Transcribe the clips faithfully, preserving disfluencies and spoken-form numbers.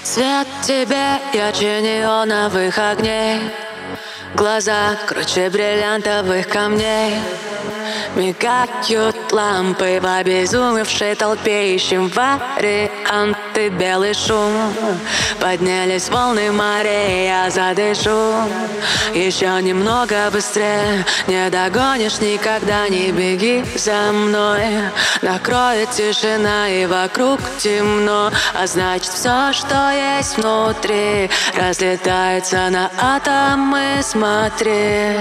Свет тебе ярче неоновых огней, глаза круче бриллиантовых камней. Мигают лампы в обезумевшей толпе, ищем варианты, белый шум. Поднялись волны морей, я задышу. Еще немного быстрее, не догонишь никогда, не беги за мной. Накроет тишина и вокруг темно, а значит все, что есть внутри, разлетается на атомы, смотри.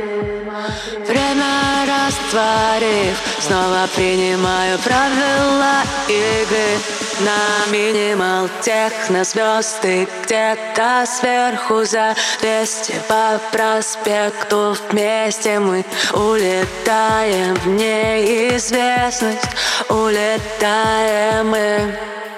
Время растворив, снова принимаю правила игры. На минимал технозвезды где-то сверху за двести по проспекту. Вместе мы улетаем в неизвестность, улетаем мы.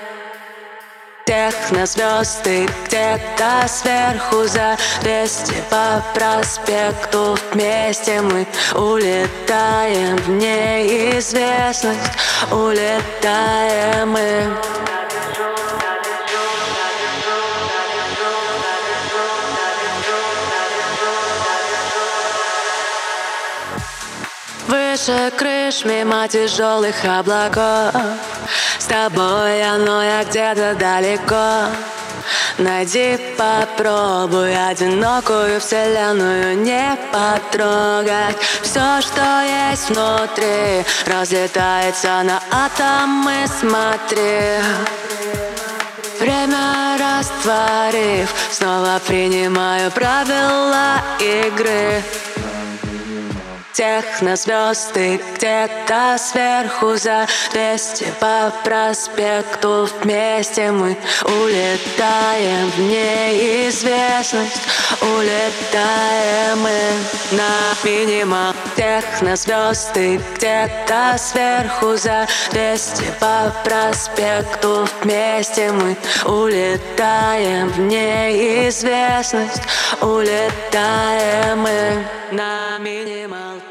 Технозвезды где-то сверху за двести по проспекту. Вместе мы улетаем в неизвестность, улетаем мы. Выше крыш, мимо тяжелых облаков, с тобой я, но я где-то далеко. Найди, попробуй одинокую вселенную не потрогать. Все, что есть внутри, разлетается на атомы, смотри. Время растворив, снова принимаю правила игры. Технозвезды где-то сверху за двести по проспекту. Вместе мы улетаем в неизвестность, улетаем мы на минимал. Технозвезды где-то сверху за двести по проспекту. Вместе мы улетаем в неизвестность, улетаем мы на минимал.